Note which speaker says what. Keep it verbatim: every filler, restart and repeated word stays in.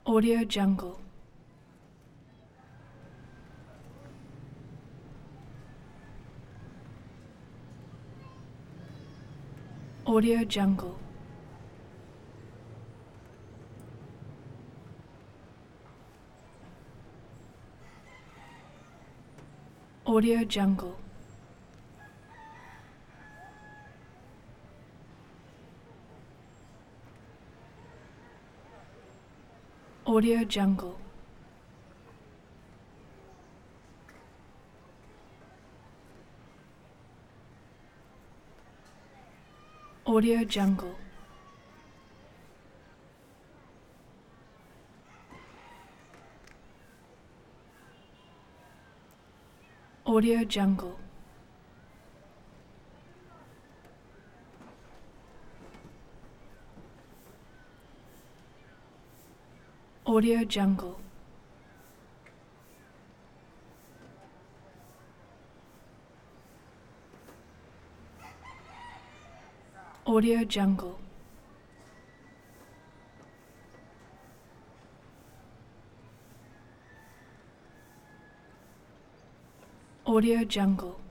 Speaker 1: Audio Jungle. Audio Jungle. Audio Jungle. Audio Jungle. Audio Jungle. Audio Jungle. Audio Jungle. Audio Jungle. Audio Jungle.